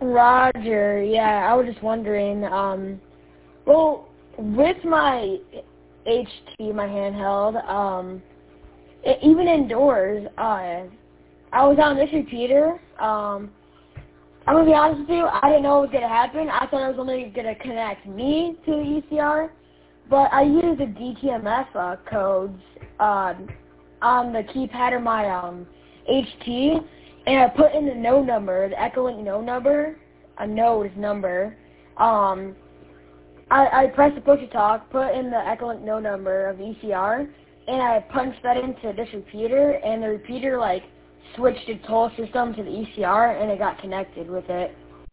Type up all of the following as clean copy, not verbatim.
Roger, yeah, I was just wondering, well, with my HT, my handheld, even indoors, I was on this repeater, I'm going to be honest with you, I didn't know what was going to happen. I thought I was only going to connect me to the ECR, but I used the DTMF codes on the keypad of my HT, and I put in the node number, the Echolink node number, a node number. I pressed the push-to-talk, put in the Echolink node number of ECR, and I punched that into this repeater, and the repeater, like, switched its whole system to the ECR, and it got connected with it.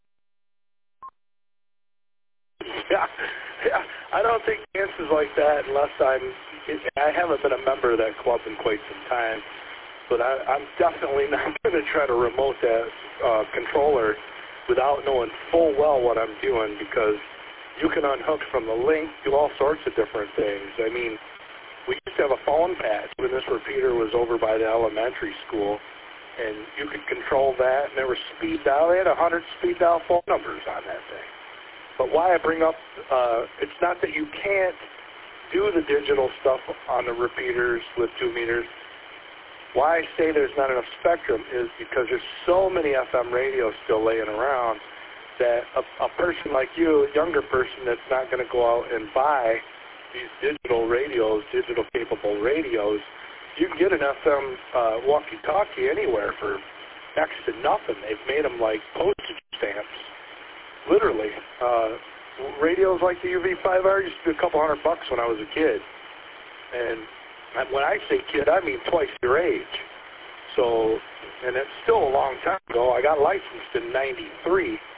Yeah. I don't take chances like that unless I haven't been a member of that club in quite some time, but I'm definitely not going to try to remote that controller without knowing full well what I'm doing, because you can unhook from the link, do all sorts of different things. I mean, we used to have a phone patch when this repeater was over by the elementary school, and you could control that, and there were speed dial. They had 100 speed dial phone numbers on that thing. But why I bring up, it's not that you can't do the digital stuff on the repeaters with 2 meters. Why I say there's not enough spectrum is because there's so many FM radios still laying around that a person like you, a younger person that's not going to go out and buy these digital radios, digital capable radios, you can get an FM walkie-talkie anywhere for next to nothing. They've made them like postage stamps. Literally, radios like the UV5R used to be a couple $100 when I was a kid, and when I say kid, I mean twice your age. So, and it's still a long time ago. I got licensed in '93,